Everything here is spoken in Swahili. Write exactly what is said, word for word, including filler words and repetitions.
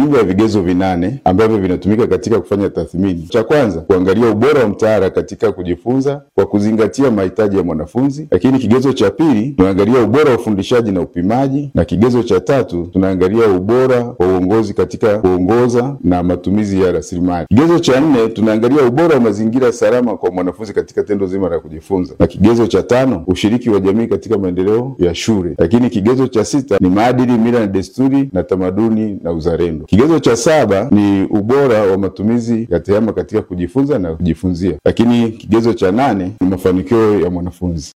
jumla ya vigezo vinane ambavyo vinatumika katika kufanya tathmini. Cha kwanza, kuangalia ubora wa mtaala katika kujifunza kwa kuzingatia mahitaji ya mwanafunzi. Lakini kigezo cha pili, tunaangalia ubora wa ufundishaji na upimaji, na kigezo cha tatu, tunaangalia ubora wa uongozi katika kuongoza na matumizi ya rasilimali. Kigezo cha nne, tunaangalia ubora wa mazingira salama kwa mwanafunzi katika tendo zima la kujifunza, na kigezo cha tano, ushiriki wa jamii katika maendeleo ya shule. Lakini kigezo cha sita ni maadili, mila na desturi na tamaduni na uzalendo. Kigezo cha saba ni ubora wa matumizi ya tehama katika kujifunza na kujifunzia. Lakini kigezo cha nane ni mafanikio ya mwanafunzi.